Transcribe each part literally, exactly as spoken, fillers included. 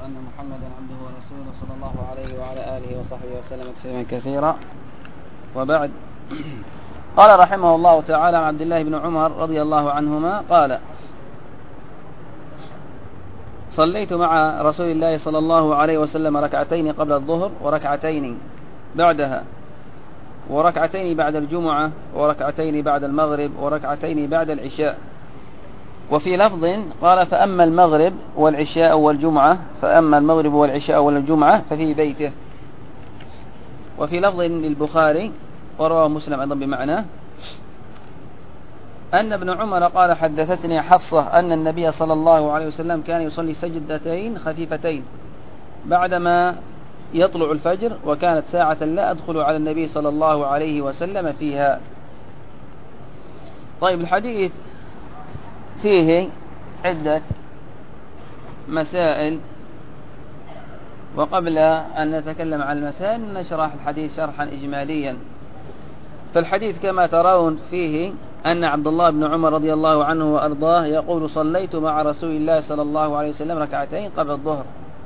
أن محمدا عبده ورسوله صلى الله عليه وعلى آله وصحبه وسلم تسليما كثيرا، وبعد. قال رحمه الله تعالى عن عبد الله بن عمر رضي الله عنهما قال: صليت مع رسول الله صلى الله عليه وسلم ركعتين قبل الظهر وركعتين بعدها، وركعتين بعد الجمعة، وركعتين بعد المغرب، وركعتين بعد العشاء. وفي لفظ قال: فأما المغرب والعشاء والجمعة فأما المغرب والعشاء والجمعة ففي بيته. وفي لفظ للبخاري ورواه مسلم أيضا بمعناه أن ابن عمر قال: حدثتني حفصة أن النبي صلى الله عليه وسلم كان يصلي سجدتين خفيفتين بعدما يطلع الفجر، وكانت ساعة لا أدخل على النبي صلى الله عليه وسلم فيها. طيب، الحديث فيه عدة مسائل، وقبل أن نتكلم عن المسائل نشرح الحديث شرحا إجماليا. فالحديث كما ترون فيه أن عبد الله بن عمر رضي الله عنه وأرضاه يقول: صليت مع رسول الله صلى الله عليه وسلم ركعتين قبل الظهر.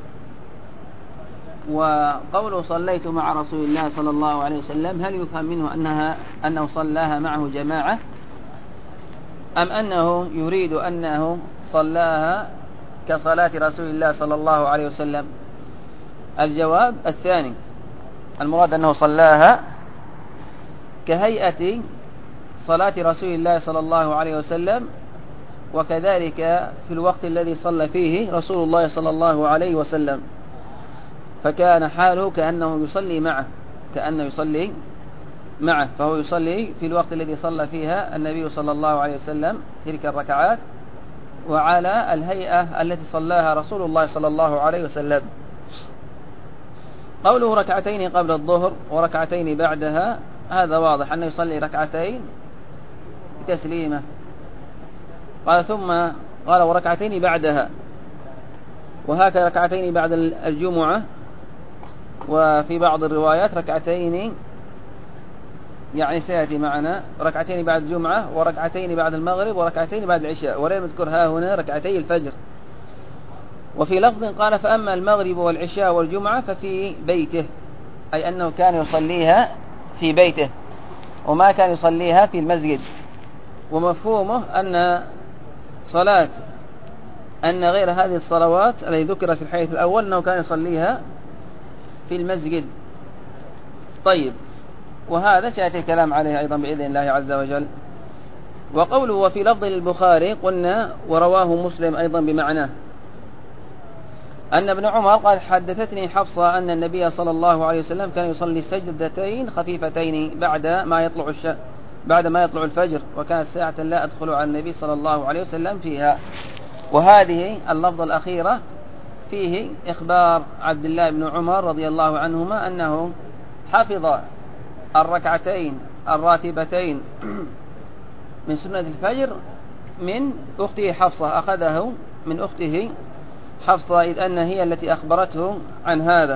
وقوله صليت مع رسول الله صلى الله عليه وسلم هل يفهم منه أنها أنه صلاها معه جماعة، أم أنه يريد أنه صلاها كصلاة رسول الله صلى الله عليه وسلم؟ الجواب الثاني، المراد أنه صلاها كهيئة صلاة رسول الله صلى الله عليه وسلم، وكذلك في الوقت الذي صلى فيه رسول الله صلى الله عليه وسلم، فكان حاله كأنه يصلي معه كأنه يصلي معه فهو يصلي في الوقت الذي صلى فيها النبي صلى الله عليه وسلم تلك الركعات، وعلى الهيئة التي صلاها رسول الله صلى الله عليه وسلم. قوله ركعتين قبل الظهر وركعتين بعدها، هذا واضح أنه يصلي ركعتين بتسليمة. قال ثم قال: وركعتين بعدها، وهكذا ركعتين بعد الجمعة، وفي بعض الروايات ركعتين، يعني سيأتي معنا ركعتين بعد الجمعة وركعتين بعد المغرب وركعتين بعد العشاء، ولم يذكر ها هنا ركعتي الفجر. وفي لفظ قال: فأما المغرب والعشاء والجمعة ففي بيته، أي أنه كان يصليها في بيته وما كان يصليها في المسجد. ومفهومه أن صلاة أن غير هذه الصلوات التي ذكرت في الحديث الأول أنه كان يصليها في المسجد. طيب، وهذا سيأتي الكلام عليه أيضا بإذن الله عز وجل. وقوله وفي لفظ للبخاري قلنا ورواه مسلم أيضا بمعناه أن ابن عمر قال: حدثتني حفصة أن النبي صلى الله عليه وسلم كان يصلي سجدتين خفيفتين بعد ما يطلع الش... بعد ما يطلع الفجر، وكانت ساعة لا أدخل على النبي صلى الله عليه وسلم فيها. وهذه اللفظة الأخيرة فيه إخبار عبد الله بن عمر رضي الله عنهما أنه حفظ الركعتين الراتبتين من سنة الفجر من أخته حفصة، أخذه من أخته حفصة، إذ أن هي التي أخبرته عن هذا.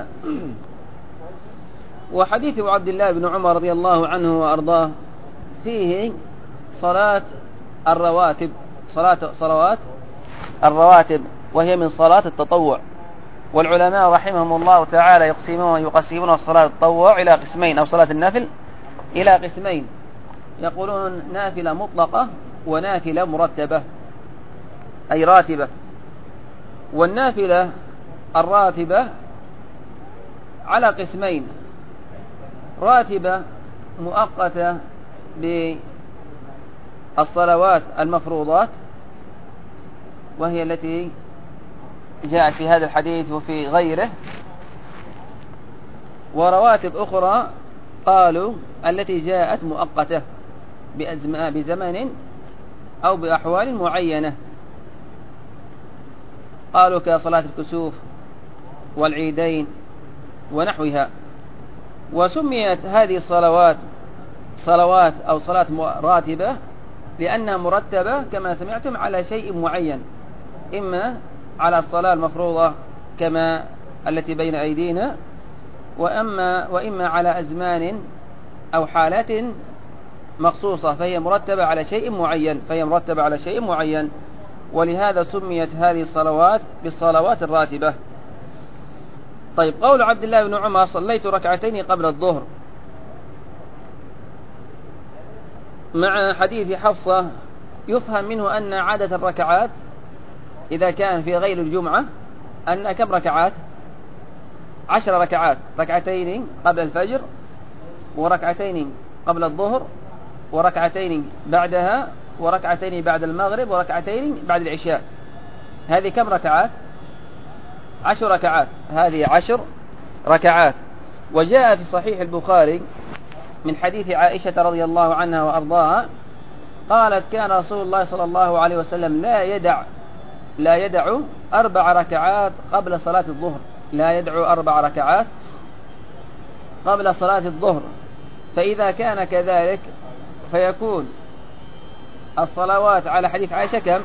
وحديث عبد الله بن عمر رضي الله عنه وأرضاه فيه صلاة الرواتب صلاة صلوات الرواتب وهي من صلاة التطوع. والعلماء رحمهم الله تعالى يقسمون يقسمون الصلاة التطوع إلى قسمين، أو صلاة النفل إلى قسمين، يقولون نافلة مطلقة ونافلة مرتبة أي راتبة. والنافلة الراتبة على قسمين: راتبة مؤقتة بالصلوات المفروضات، وهي التي جاءت في هذا الحديث وفي غيره، ورواتب أخرى قالوا التي جاءت مؤقتة بزمن أو بأحوال معينة، قالوا كصلاة الكسوف والعيدين ونحوها. وسميت هذه الصلوات صلوات أو صلاة راتبة لأنها مرتبة كما سمعتم على شيء معين، إما على الصلاة المفروضة كما التي بين أيدينا، وأما وإما على أزمان أو حالات مخصوصة، فهي مرتبة على شيء معين فهي مرتبة على شيء معين ولهذا سميت هذه الصلوات بالصلوات الراتبة. طيب قول عبد الله بن عمر صليت ركعتين قبل الظهر مع حديث حفصة يفهم منه أن عادة الركعات إذا كان في غير الجمعة أن كم ركعات؟ عشر ركعات، ركعتين قبل الفجر وركعتين قبل الظهر وركعتين بعدها وركعتين بعد المغرب وركعتين بعد العشاء. هذه كم ركعات؟ عشر ركعات. هذه عشر ركعات. وجاء في صحيح البخاري من حديث عائشة رضي الله عنها وأرضاها قالت كان رسول الله صلى الله عليه وسلم لا يدع لا يدع أربع ركعات قبل صلاة الظهر، لا يدع أربع ركعات قبل صلاة الظهر. فإذا كان كذلك فيكون الصلوات على حديث عائشة كم؟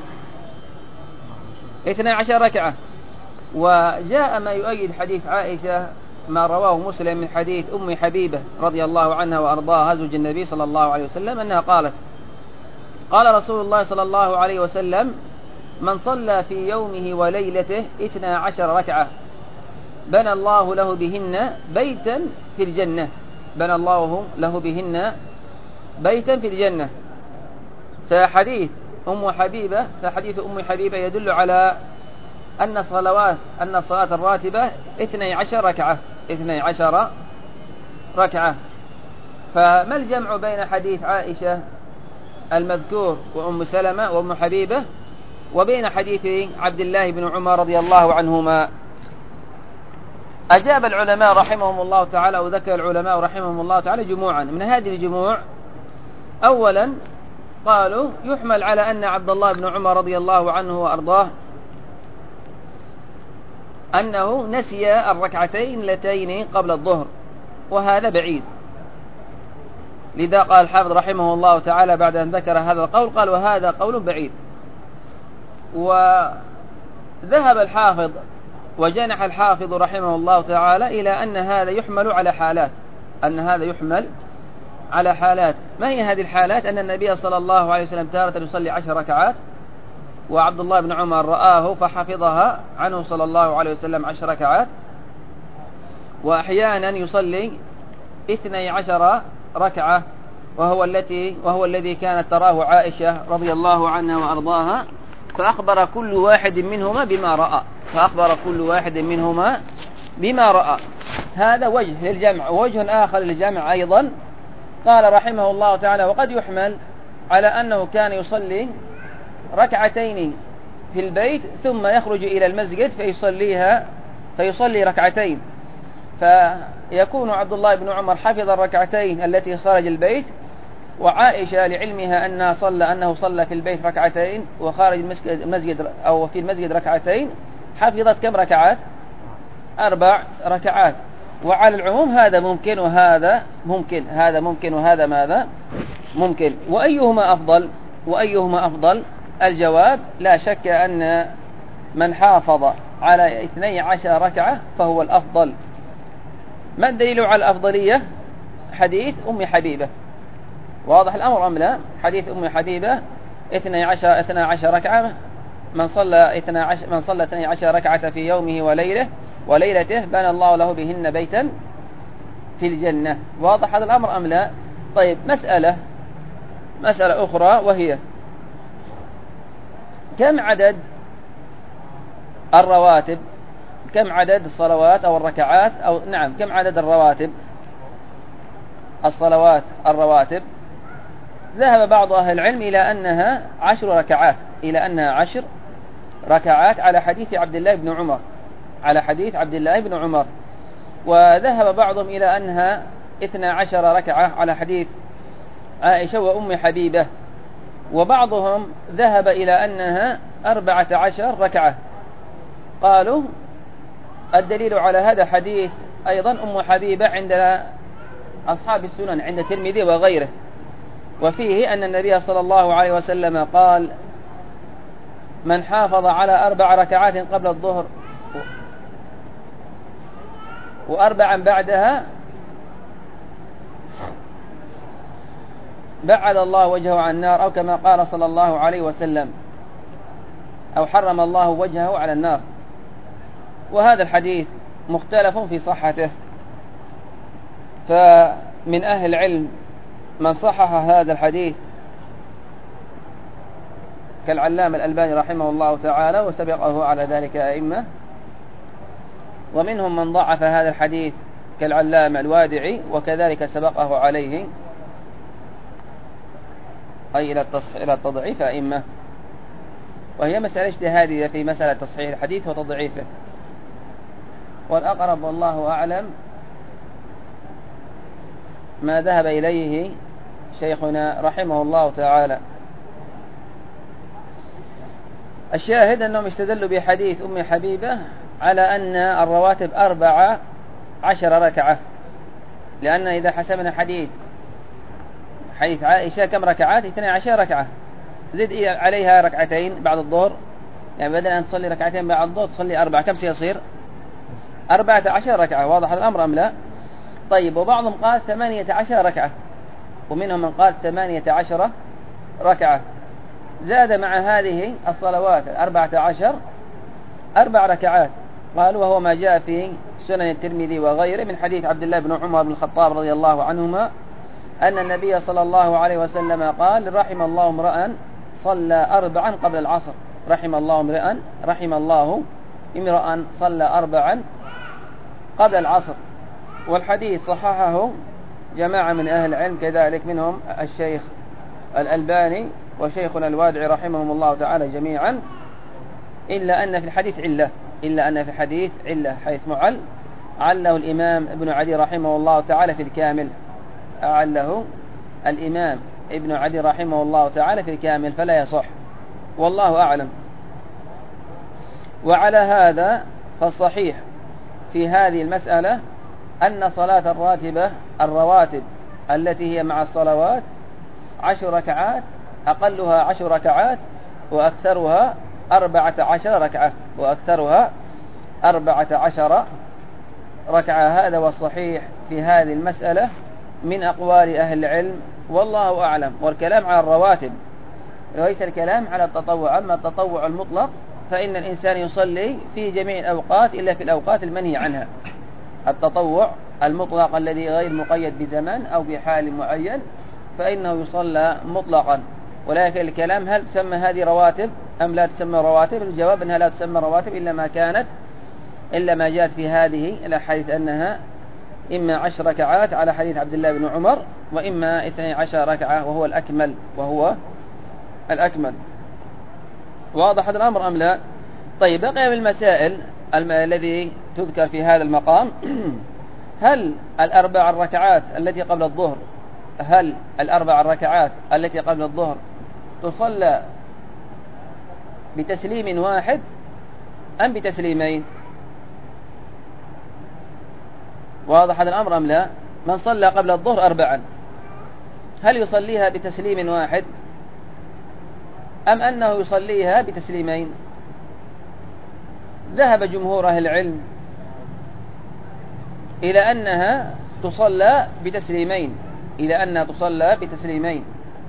اثنى عشر ركعة. وجاء ما يؤيد حديث عائشة ما رواه مسلم من حديث أم حبيبة رضي الله عنها وأرضاها زوج النبي صلى الله عليه وسلم أنها قالت قال رسول الله صلى الله عليه وسلم من صلى في يومه وليلته اثنى عشر ركعة بنى الله له بهن بيتا في الجنة، بنى الله له بهن بيتا في الجنة. فحديث أم حبيبة فحديث أم حبيبة يدل على أن صلوات أن الصلاة الراتبة اثني عشر ركعة اثني عشر ركعة. فما الجمع بين حديث عائشة المذكور وأم سلمة وأم حبيبة وبين حديث عبد الله بن عمر رضي الله عنهما؟ أجاب العلماء رحمهم الله تعالى وذكر العلماء رحمهم الله تعالى جموعا. من هذه الجموع أولا قالوا يحمل على أن عبد الله بن عمر رضي الله عنه وأرضاه أنه نسي الركعتين اللتين قبل الظهر، وهذا بعيد. لذا قال الحافظ رحمه الله تعالى بعد أن ذكر هذا القول قال وهذا قول بعيد. وذهب الحافظ وجنح الحافظ رحمه الله تعالى إلى أن هذا يحمل على حالات أن هذا يحمل على حالات. ما هي هذه الحالات؟ أن النبي صلى الله عليه وسلم تارة يصلي عشر ركعات وعبد الله بن عمر رآه فحفظها عنه صلى الله عليه وسلم عشر ركعات، وأحيانا يصلي اثني عشر ركعة وهو التي وهو الذي كانت تراه عائشة رضي الله عنها وأرضاها، فأخبر كل واحد منهما بما رأى فأخبر كل واحد منهما بما رأى. هذا وجه للجمع. ووجه آخر للجمع أيضا قال رحمه الله تعالى وقد يحمل على أنه كان يصلي ركعتين في البيت ثم يخرج إلى المسجد فيصليها فيصلي ركعتين، فيكون عبد الله بن عمر حفظ الركعتين التي خارج البيت، وعائشة لعلمها أنها صلى أنه صلى في البيت ركعتين وخارج المسجد أو في المسجد ركعتين، حفظت كم ركعات؟ أربع ركعات. وعلى العموم هذا ممكن وهذا ممكن هذا ممكن وهذا ماذا ممكن. وأيهما أفضل وأيهما أفضل؟ الجواب لا شك أن من حافظ على اثني عشر ركعة فهو الأفضل. ما الدليل على الأفضلية؟ حديث أم حبيبة. واضح الأمر أم لا؟ حديث أم حبيبة اثني عشر اثني عشر ركعة من صلى اثني عشر من صلى اثني عشر ركعة في يومه وليلته وليلته بنى الله له بهن بيتا في الجنة. واضح هذا الأمر أم لا؟ طيب مسألة مسألة أخرى وهي كم عدد الرواتب كم عدد الصلوات أو الركعات أو نعم كم عدد الرواتب الصلوات الرواتب؟ ذهب بعض أهل العلم إلى أنها عشر ركعات إلى أنها عشر ركعات على حديث عبد الله بن عمر على حديث عبد الله بن عمر وذهب بعضهم إلى أنها اثنى عشر ركعة على حديث عائشة وأم حبيبة، وبعضهم ذهب إلى أنها أربعة عشر ركعة. قالوا الدليل على هذا حديث أيضا أم حبيبة عند أصحاب السنن عند الترمذي وغيره، وفيه أن النبي صلى الله عليه وسلم قال من حافظ على أربع ركعات قبل الظهر وأربعا بعدها بعد الله وجهه عن النار، أو كما قال صلى الله عليه وسلم أو حرم الله وجهه على النار. وهذا الحديث مختلف في صحته، فمن أهل العلم من صحح هذا الحديث كالعلامة الألباني رحمه الله تعالى وسبقه على ذلك أئمة، ومنهم من ضعف هذا الحديث كالعلامة الوادعي وكذلك سبقه عليه أي إلى إلى التضعيف أئمة، وهي مسألة اجتهادية في مسألة تصحيح الحديث وتضعيفه. والأقرب والله أعلم ما ذهب إليه شيخنا رحمه الله تعالى. الشاهد أنهم استدلوا بحديث أم حبيبة على أن الرواتب أربع عشر ركعة، لأن إذا حسبنا حديث حديث عائشة كم ركعات؟ اثني عشر ركعة، زد عليها ركعتين بعد الظهر، يعني بدل أن تصلي ركعتين بعد الظهر تصلي أربعة، كم سيصير؟ أربعة عشر ركعة. واضح الأمر أم لا؟ طيب، وبعضهم قال ثمانية عشر ركعة، ومنهم من قال ثمانية عشر ركعة، زاد مع هذه الصلوات الأربعة عشر أربع ركعات. قال وهو ما جاء في سنن الترمذي وغيره من حديث عبد الله بن عمر بن الخطاب رضي الله عنهما أن النبي صلى الله عليه وسلم قال رحم الله امرأ صلى أربعا قبل العصر، رحم الله امرأ رحم الله امرأ صلى أربعا قبل العصر. والحديث صححه جماعة من أهل العلم كذلك، منهم الشيخ الألباني وشيخنا الوادعي رحمهم الله تعالى جميعا، إلا أن في الحديث علة إلا أن في الحديث علة حيث معل عله الإمام ابن عدي رحمه الله تعالى في الكامل، أعله الإمام ابن عدي رحمه الله تعالى في الكامل، فلا يصح والله أعلم. وعلى هذا فالصحيح في هذه المسألة أن صلاة الراتبة الرواتب التي هي مع الصلوات عشر ركعات، أقلها عشر ركعات وأكثرها أربعة عشر ركعة وأكثرها أربعة عشر ركعة. هذا والصحيح في هذه المسألة من أقوال أهل العلم والله أعلم. والكلام على الرواتب وليس الكلام على التطوع. أما التطوع المطلق فإن الإنسان يصلي في جميع الأوقات إلا في الأوقات المنهي عنها. التطوع المطلق الذي غير مقيد بزمن أو بحال معين فإنه يصلى مطلقا. ولكن الكلام هل تسمى هذه رواتب أم لا تسمى رواتب؟ الجواب أنها لا تسمى رواتب إلا ما كانت إلا ما جاءت في هذه الأحاديث أنها إما عشر ركعات على حديث عبد الله بن عمر، وإما اثني عشر ركعة وهو الأكمل وهو الأكمل. واضح هذا الأمر أم لا؟ طيب، بقي من المسائل الذي تذكر في هذا المقام هل الأربع الركعات التي قبل الظهر هل الأربع الركعات التي قبل الظهر تصلى بتسليم واحد أم بتسليمين؟ واضح هذا الأمر أم لا؟ من صلى قبل الظهر أربعا هل يصليها بتسليم واحد أم أنه يصليها بتسليمين؟ ذهب جمهور أهل العلم إلى أنها تصلى بتسليمين إلى أنها تصلى بتسليمين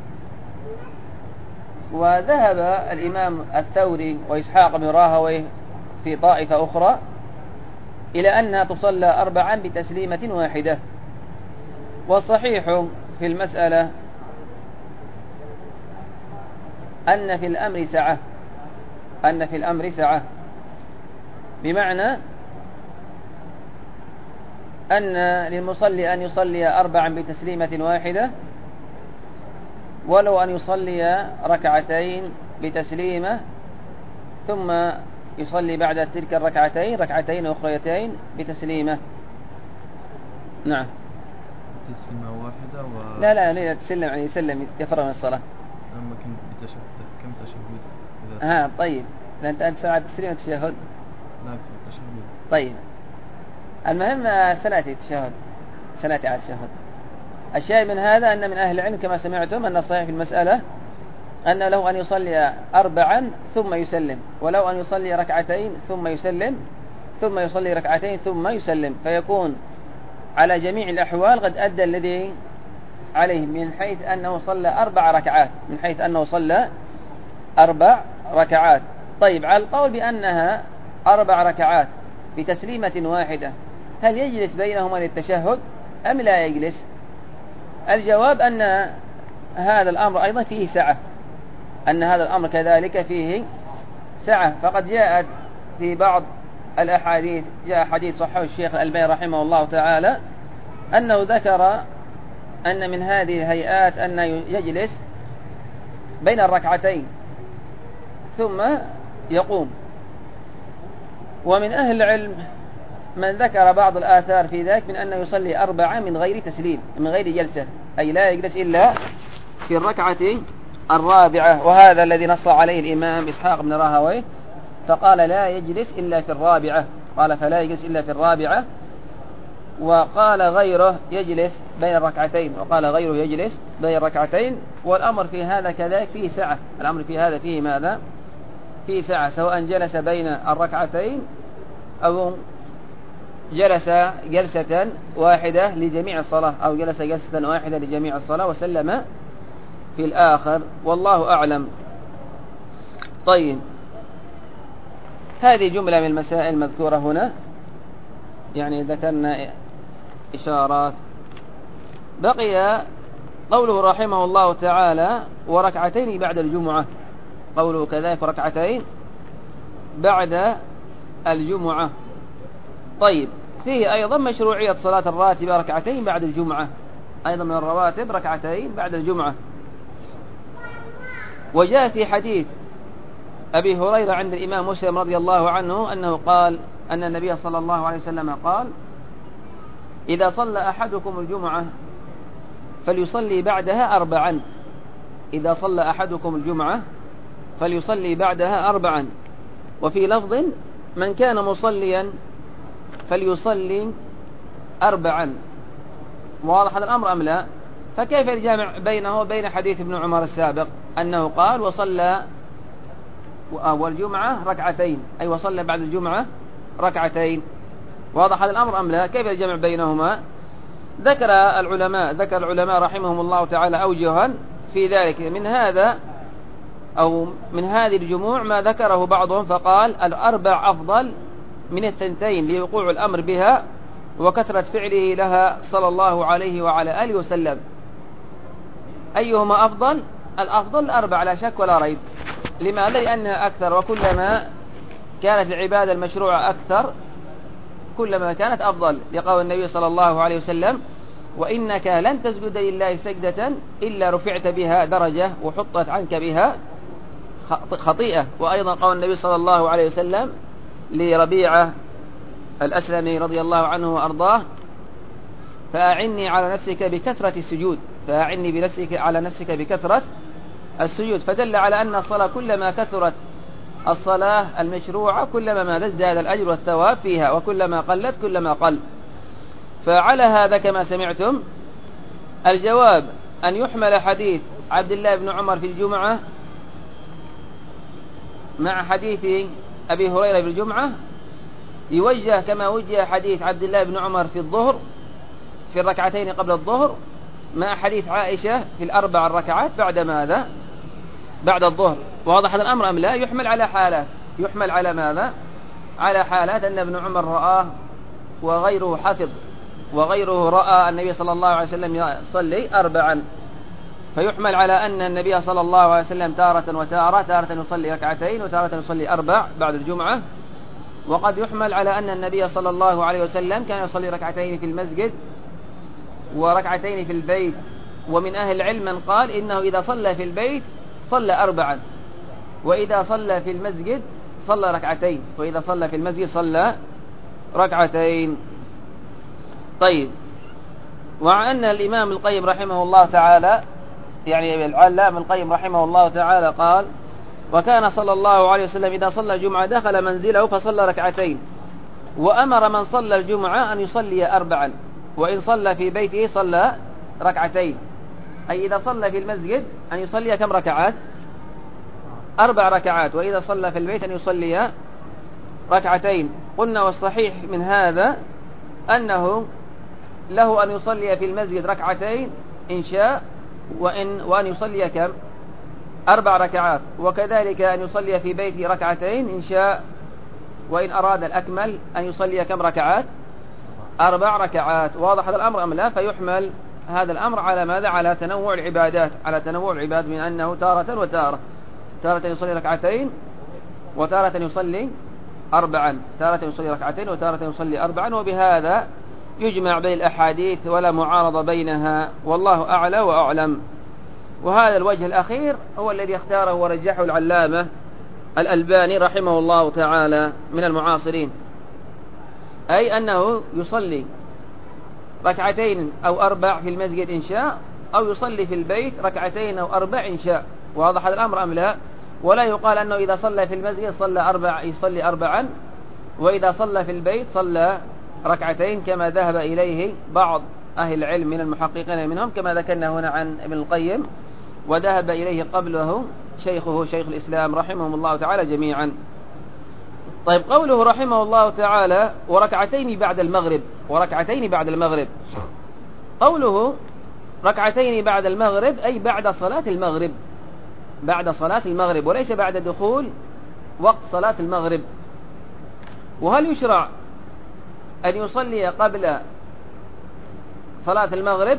وذهب الإمام الثوري وإسحاق بن راهويه في طائفة أخرى إلى أنها تصلى أربعا بتسليمة واحدة. والصحيح في المسألة أن في الأمر سعة أن في الأمر سعة بمعنى أن للمصلي أن يصلي أربعا بتسليمة واحدة ولو أن يصلي ركعتين بتسليمة ثم يصلي بعد تلك الركعتين ركعتين أخريتين بتسليمة. نعم، تسليمة واحدة و... لا لا لا تسلم يعني يسلم يفرغ من الصلاة. أما كم بتشهد كم تشهد؟ ها طيب، أنت أنت سمعت تسليم التشهد؟ لا كم تشهد. طيب، المهم سنأتي التشهد سنأتي على التشهد. الشيء من هذا أن من أهل العلم كما سمعتم أن الصحيح في المسألة أن له أن يصلي أربعا ثم يسلم، ولو أن يصلي ركعتين ثم يسلم ثم يصلي ركعتين ثم يسلم، فيكون على جميع الأحوال قد أدى الذي عليه من حيث أنه صلى أربع ركعات من حيث أنه صلى أربع ركعات. طيب، على القول بأنها أربع ركعات بتسليمة واحدة هل يجلس بينهما للتشهد أم لا يجلس؟ الجواب أن هذا الأمر أيضا فيه سعة، أن هذا الأمر كذلك فيه سعة. فقد جاءت في بعض الأحاديث، جاء حديث صححه الشيخ الألباني رحمه الله تعالى أنه ذكر أن من هذه الهيئات أن يجلس بين الركعتين ثم يقوم. ومن أهل العلم من ذكر بعض الآثار في ذلك من أنه يصلي أربعة من غير تسليم، من غير جلسة، أي لا يجلس إلا في الركعة الرابعة، وهذا الذي نص عليه الإمام إسحاق بن راهويه، فقال لا يجلس إلا في الرابعة، قال فلا يجلس إلا في الرابعة. وقال غيره يجلس بين الركعتين، وقال غيره يجلس بين الركعتين. والأمر في هذا كذلك فيه سعة، الأمر في هذا فيه ماذا؟ فيه سعة، سواء جلس بين الركعتين أو جلس جلسة واحدة لجميع الصلاة، أو جلس جلسة واحدة لجميع الصلاة وسلم في الآخر، والله أعلم. طيب، هذه جملة من المسائل المذكورة هنا، يعني ذكرنا إشارات. بقي قوله رحمه الله تعالى وركعتين بعد الجمعة، قوله كذلك ركعتين بعد الجمعة. طيب، فيه أيضا مشروعية صلاة الراتبة ركعتين بعد الجمعة، أيضا من الرواتب ركعتين بعد الجمعة. وجاء في حديث أبي هريرة عند الإمام مسلم رضي الله عنه أنه قال أن النبي صلى الله عليه وسلم قال إذا صلى أحدكم الجمعة فليصلي بعدها أربعا، إذا صلى أحدكم الجمعة فليصلي بعدها أربعا. وفي لفظ من كان مصليا فليصلي أربعا. واضح هذا الأمر أم لا؟ فكيف الجامع بينه وبين حديث ابن عمر السابق أنه قال وصلى والجمعة ركعتين، أي وصلى بعد الجمعة ركعتين؟ واضح هذا الأمر أم لا؟ كيف الجمع بينهما؟ ذكر العلماء ذكر العلماء رحمهم الله تعالى أوجها في ذلك، من هذا أو من هذه الجموع ما ذكره بعضهم فقال الأربع أفضل من الثنتين لوقوع الأمر بها وكثرة فعله لها صلى الله عليه وعلى آله وسلم. أيهما أفضل؟ الأفضل الأربع لا شك ولا ريب. لماذا؟ لأنها أكثر، وكلما كانت العبادة المشروعة أكثر كلما كانت أفضل، لقول النبي صلى الله عليه وسلم وإنك لن تسجد لله سجدة إلا رفعت بها درجة وحطت عنك بها خطيئة. وأيضا قول النبي صلى الله عليه وسلم لربيعة الأسلمي رضي الله عنه وأرضاه فأعني على نفسك بكثرة السجود، فأعني بنفسك على نفسك بكثرة السجود. فدل على أن الصلاة كلما كثرت الصلاة المشروعة كلما ما ازداد الأجر والثواب فيها، وكلما قلت كلما قل. فعلى هذا كما سمعتم الجواب أن يحمل حديث عبد الله بن عمر في الجمعة مع حديث أبي هريرة في الجمعة، يوجه كما وجه حديث عبد الله بن عمر في الظهر في الركعتين قبل الظهر مع حديث عائشة في الأربع الركعات بعد ماذا؟ بعد الظهر. واضح هذا الأمر أم لا؟ يحمل على حالات، يحمل على ماذا؟ على حالات أن ابن عمر رآه وغيره حفظ وغيره رأى النبي صلى الله عليه وسلم يصلي أربعا، فيحمل على أن النبي صلى الله عليه وسلم تارة وتارة تارة يصلي ركعتين وتارة يصلي أربع بعد الجمعة. وقد يحمل على أن النبي صلى الله عليه وسلم كان يصلي ركعتين في المسجد وركعتين في البيت. ومن أهل العلم من قال إنه إذا صلى في البيت صلى أربعا، وإذا صلى في المسجد صلى ركعتين، وإذا صلى في المسجد صلى ركعتين. طيب، وعن أن الإمام القيم رحمه الله تعالى يعني العلامة القيم رحمه الله تعالى قال وكان صلى الله عليه وسلم إذا صلى الجمعة دخل منزله فصلى ركعتين، وأمر من صلى الجمعة أن يصلي أربعا، وإن صلى في بيته صلى ركعتين. أي إذا صلى في المسجد أن يصلي كم ركعات؟ أربع ركعات، وإذا صلى في البيت أن يصلي ركعتين. قلنا والصحيح من هذا أنه له أن يصلي في المسجد ركعتين إن شاء، وإن وأن يصلي كم؟ أربع ركعات، وكذلك أن يصلي في بيته ركعتين إن شاء وإن أراد الأكمل أن يصلي كم ركعات؟ أربع ركعات. واضح هذا الأمر أم لا؟ فيحمل هذا الأمر على ماذا؟ على تنوع العبادات، على تنوع العباد، من أنه تارة وتارة، تارة يصلي ركعتين وتارة يصلي أربعا، تارة يصلي ركعتين وتارة يصلي أربعا. وبهذا يجمع بين الأحاديث ولا معارضة بينها، والله أعلى وأعلم. وهذا الوجه الأخير هو الذي اختاره ورجحه العلامة الألباني رحمه الله تعالى من المعاصرين، أي أنه يصلي ركعتين أو أربع في المسجد إن شاء، أو يصلي في البيت ركعتين أو أربع إن شاء. واضح هذا الأمر أم لا؟ ولا يقال أنه إذا صلى في المسجد صلى أربع يصلي أربعا، وإذا صلى في البيت صلى ركعتين، كما ذهب إليه بعض أهل العلم من المحققين منهم، كما ذكرنا هنا عن ابن القيم، وذهب إليه قبله شيخه شيخ الإسلام رحمهم الله تعالى جميعا. طيب، قوله رحمه الله تعالى وركعتين بعد المغرب، وركعتين بعد المغرب، قوله ركعتين بعد المغرب أي بعد صلاة المغرب، بعد صلاة المغرب، وليس بعد دخول وقت صلاة المغرب. وهل يشرع أن يصلي قبل صلاة المغرب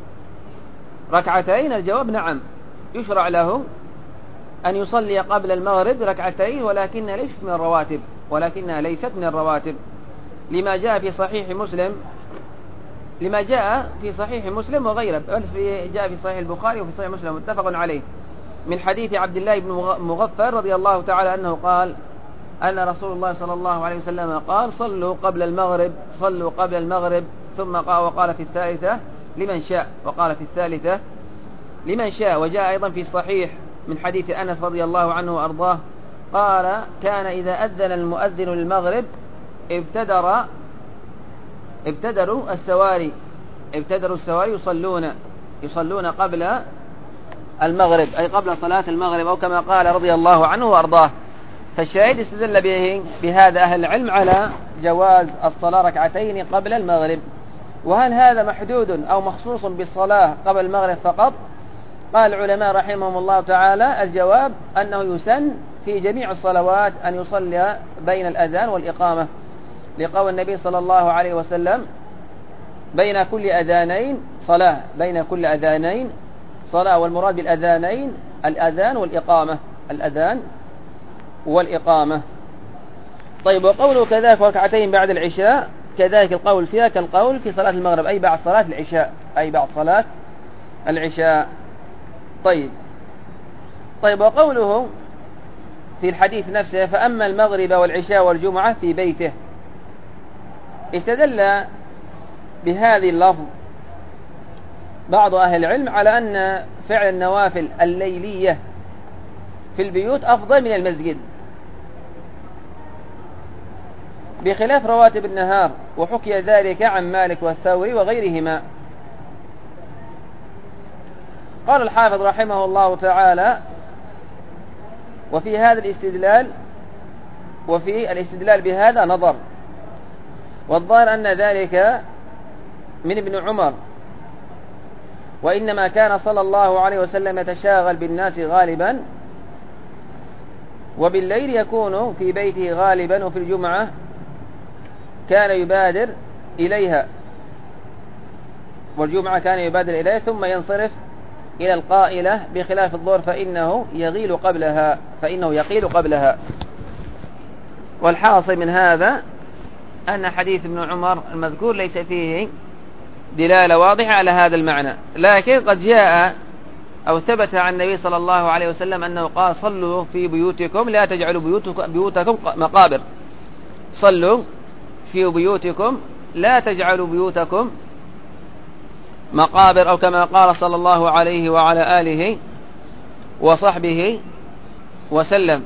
ركعتين؟ الجواب نعم، يشرع له أن يصلي قبل المغرب ركعتين، ولكنها ليست من الرواتب، ولكنها ليست من الرواتب لما جاء في صحيح مسلم، لما جاء في صحيح مسلم وغيره، بل جاء في صحيح البخاري وفي صحيح مسلم متفق عليه، من حديث عبد الله بن مغفر رضي الله تعالى أنه قال أن رسول الله صلى الله عليه وسلم قال: صلوا قبل المغرب، صلوا قبل المغرب. ثم قال وقال في الثالثة لمن شاء، وقال في الثالثة لمن شاء. وجاء أيضا في صحيح من حديث أنس رضي الله عنه وأرضاه قال: كان إذا أذن المؤذن للمغرب ابتدر ابتدروا السواري ابتدروا السواري يصلون يصلون قبل المغرب، أي قبل صلاة المغرب، أو كما قال رضي الله عنه وأرضاه. فالشاهد استدل به بهذا أهل العلم على جواز الصلاة ركعتين قبل المغرب. وهل هذا محدود أو مخصوص بالصلاة قبل المغرب فقط؟ قال العلماء رحمهم الله تعالى: الجواب أنه يسن في جميع الصلوات أن يصلي بين الأذان والإقامة، لقول النبي صلى الله عليه وسلم: بين كل أذانين صلاة، بين كل أذانين صلاة. والمراد بالأذانين الأذان والإقامة، الأذان والإقامة. طيب، وقوله كذلك ركعتين بعد العشاء، كذلك القول فيها كالقول في صلاة المغرب، أي بعد صلاة العشاء، أي بعد صلاة العشاء. طيب طيب وقوله في الحديث نفسه: فأما المغرب والعشاء والجمعة في بيته، استدل بهذه اللفظ بعض أهل العلم على أن فعل النوافل الليلية في البيوت أفضل من المسجد، بخلاف رواتب النهار، وحكي ذلك عن مالك والثوري وغيرهما. قال الحافظ رحمه الله تعالى: وفي هذا الاستدلال وفي الاستدلال بهذا نظر، والظاهر أن ذلك من ابن عمر، وإنما كان صلى الله عليه وسلم يتشاغل بالناس غالبا، وبالليل يكون في بيته غالبا، وفي الجمعة كان يبادر إليها، والجمعة كان يبادر إليها ثم ينصرف إلى القائلة، بخلاف الظهر فإنه يغيل قبلها فإنه يقيل قبلها. والحاصل من هذا أن حديث ابن عمر المذكور ليس فيه دلالة واضحة على هذا المعنى، لكن قد جاء أو ثبت عن النبي صلى الله عليه وسلم أنه قال: صلوا في بيوتكم لا تجعلوا بيوتكم مقابر، صلوا في بيوتكم لا تجعلوا بيوتكم مقابر، أو كما قال صلى الله عليه وعلى آله وصحبه وسلم.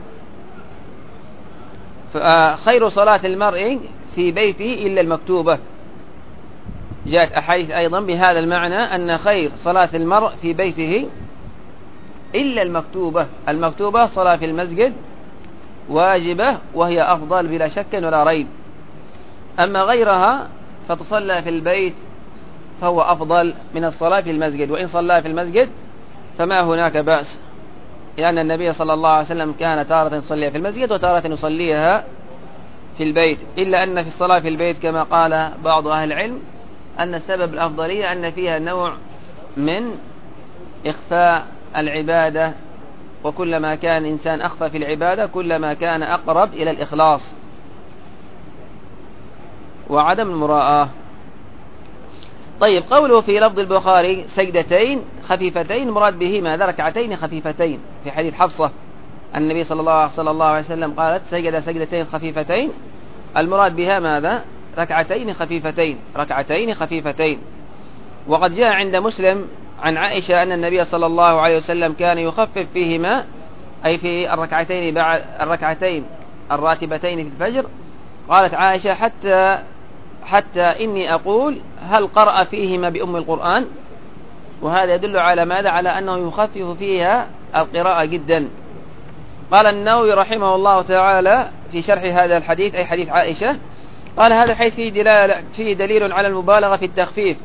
فخير صلاة المرء في بيته إلا المكتوبة، جاءت أحاديث أيضا بهذا المعنى أن خير صلاة المرء في بيته إلا المكتوبة. المكتوبة صلاة في المسجد واجبة، وهي أفضل بلا شك ولا ريب، أما غيرها فتصلى في البيت فهو أفضل من الصلاة في المسجد، وإن صلى في المسجد فما هناك بأس، لأن النبي صلى الله عليه وسلم كان تارة يصلي في المسجد وتارة يصليها في البيت، إلا أن في الصلاة في البيت كما قال بعض أهل العلم أن السبب الأفضلية أن فيها نوع من إخفاء العبادة، وكلما كان الإنسان أخفى في العبادة كلما كان أقرب إلى الإخلاص وعدم المراءة. طيب، قوله في لفظ البخاري سجدتين خفيفتين، مراد به ماذا؟ ركعتين خفيفتين. في حديث حفصة النبي صلى الله, صلى الله عليه وسلم قالت سجد سجدتين خفيفتين، المراد بها ماذا؟ ركعتين خفيفتين، ركعتين خفيفتين. وقد جاء عند مسلم عن عائشة أن النبي صلى الله عليه وسلم كان يخفف فيهما، أي في الركعتين بعد الركعتين الراتبتين في الفجر. قالت عائشة حتى حتى إني أقول هل قرأ فيهما بأم القرآن؟ وهذا يدل على ماذا؟ على أنه يخفف فيها القراءة جدا. قال النووي رحمه الله تعالى في شرح هذا الحديث، أي حديث عائشة، قال هذا الحديث فيه دلالة فيه دليل على المبالغة في التخفيف،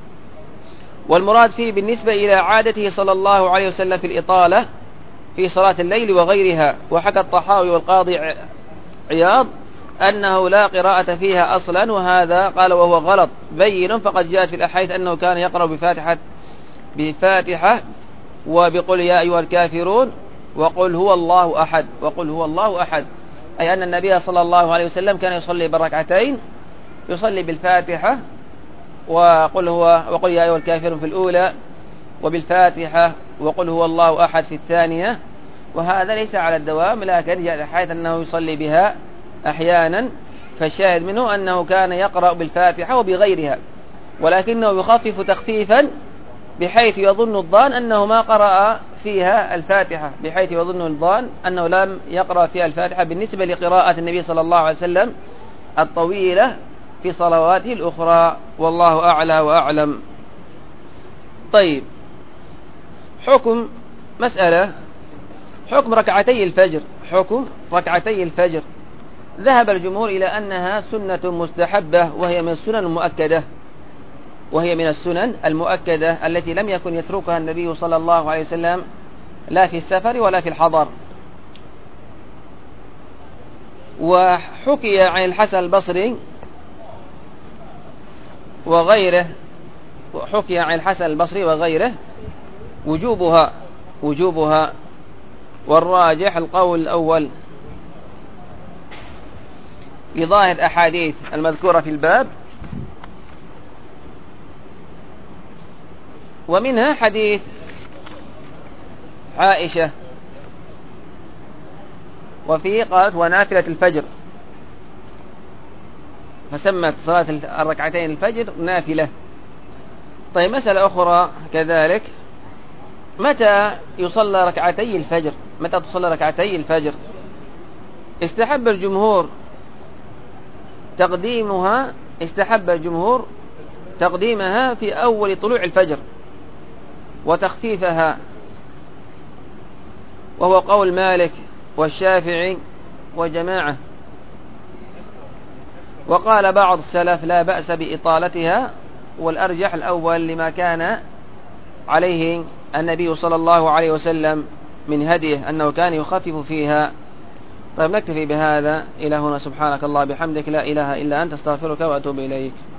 والمراد فيه بالنسبة إلى عادته صلى الله عليه وسلم في الإطالة في صلاة الليل وغيرها. وحكى الطحاوي والقاضي عياض أنه لا قراءة فيها أصلا، وهذا قال وهو غلط بين، فقد جاءت في الأحاديث أنه كان يقرأ بفاتحة بفاتحة وبقول يا أيها الكافرون وقل هو الله أحد، وقل هو الله أحد، أي أن النبي صلى الله عليه وسلم كان يصلي بالركعتين يصلي بالفاتحة وقل هو وقل يا أيها الكافرون في الأولى، وبالفاتحة وقل هو الله أحد في الثانية. وهذا ليس على الدوام، لكن جاء الحديث أنه يصلي بها أحيانا، فالشاهد منه أنه كان يقرأ بالفاتحة وبغيرها، ولكنه يخفف تخفيفا بحيث يظن الظان أنه ما قرأ فيها الفاتحة، بحيث يظن الظان أنه لم يقرأ فيها الفاتحة بالنسبة لقراءة النبي صلى الله عليه وسلم الطويلة في صلواته الأخرى، والله أعلى وأعلم. طيب، حكم مسألة حكم ركعتي الفجر حكم ركعتي الفجر ذهب الجمهور إلى أنها سنة مستحبة، وهي من السنن المؤكدة وهي من السنن المؤكدة التي لم يكن يتركها النبي صلى الله عليه وسلم لا في السفر ولا في الحضر. وحكي عن الحسن البصري وغيره وحكي عن الحسن البصري وغيره وجوبها وجوبها والراجح القول الأول لظاهر أحاديث المذكورة في الباب، ومنها حديث عائشة وفيه قالت ونافلة الفجر، فسمت صلاة الركعتين الفجر نافلة. طيب، مسألة أخرى كذلك، متى يصلى ركعتي الفجر؟ متى تصلى ركعتي الفجر؟ استحب الجمهور تقديمها استحب الجمهور تقديمها في أول طلوع الفجر وتخفيفها، وهو قول مالك والشافعي وجماعة. وقال بعض السلف لا بأس بإطالتها، والأرجح الأول لما كان عليه النبي صلى الله عليه وسلم من هديه أنه كان يخفف فيها. طيب، نكتفي بهذا إلى هنا. سبحانك الله بحمدك لا إله إلا أنت استغفرك وأتوب إليك.